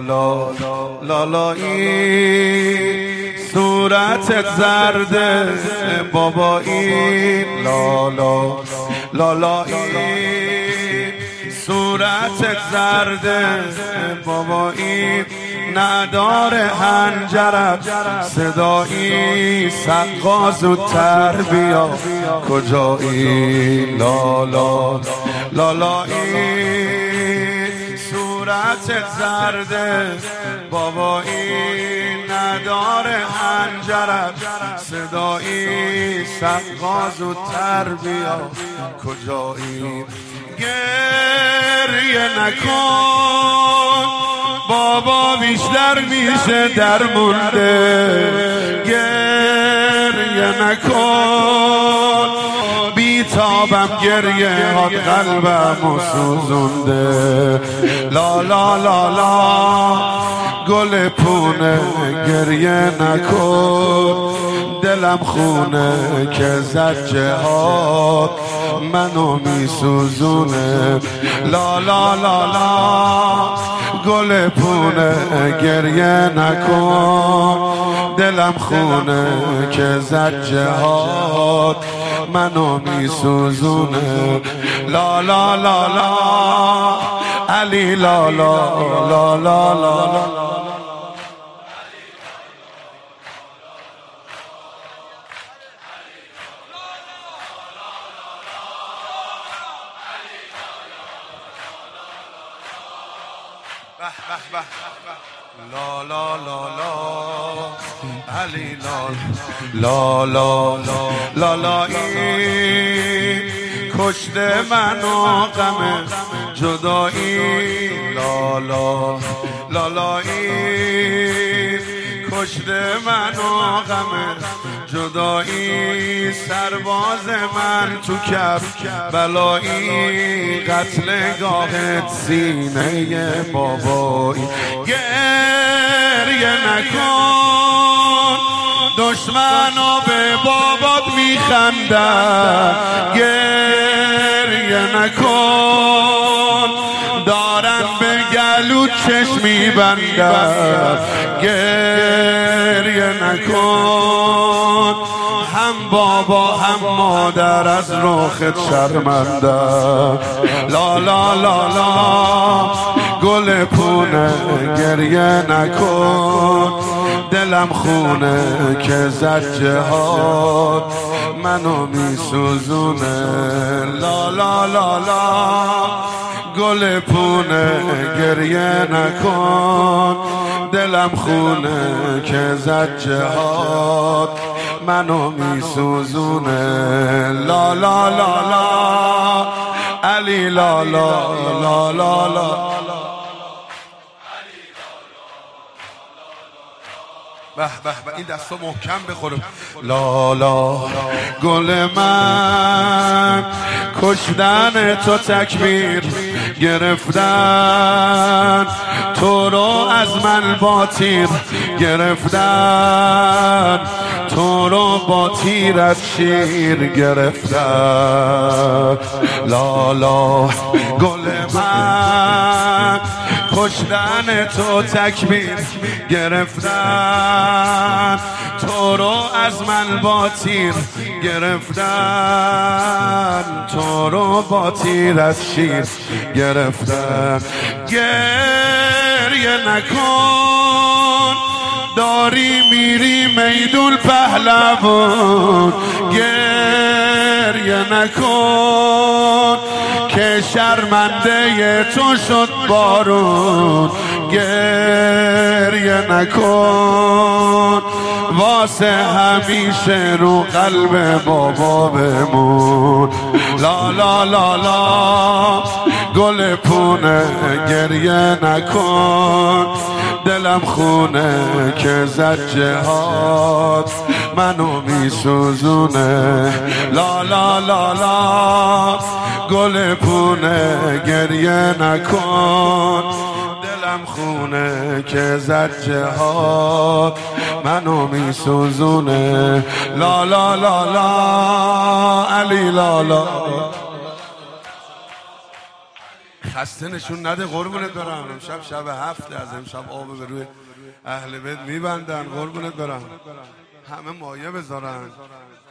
لا لالایی صورتت زرده بابایی لالایی صورتت زرده بابایی نداره هنجرت صدایی سقا زودتر بیا کجایی لالایی صورتت زرده بابایی نداره هنجرت صدایی سقا زودتر بیا کجایی گریه نکن بابا بیشتر میشه درمونده گریه نکن بیتابم گریه هات قلبم سوزونده لا گل پونه گریه نکن دلم خونه که زد جهاد منو میسوزونه لا گل پونه گریه نکن دلم خونه که زد جهاد منو میسوزونه لا علی لا علی لالایی کشته منو غم جدایی لالایی کشته منو غم جدایی سرباز من تو کف بلایی قتلگاهت سینه بابایی گریه نکن دشمنا به بابات میخندن گریه نکن دارن به گلو چشم میبندن گریه نکن هم بابا هم مادر از رخت شرمنده لا گل پونه گریه نکن دلم خونه که زد جهاد منو میسوزونه لا گل پونه گریه نکن دلم خونه که زد جهاد منو میسوزونه لا علی لا به این دستا محکم بخورم لا گل من کشتن تو تکبیر گرفتن تو رو از من با تیر گرفتن تو رو با تیر از شیر گرفتن لا گل من کشتن تو تکبیر گرفتن تو رو از من با تیر گرفتن تو رو با تیر از شیر گرفتن گریه نکن داری میری میدون پهلوان گریه نکن که شرمنده تو شد بارون گریه نکن واسه همیشه رو قلب بابا بمون لا گل پونه گریه نکن دلم خونه که زد جهاد منو میسوزونه لا گل پونه گریه نکن دلم خونه که زد جهاد منو میسوزونه لا علی لا خسته نشون نده قربونت برم. امشب شب هفته، از امشب آب به روی اهل بیت میبندن قربونت برم. همه مایه بذارن.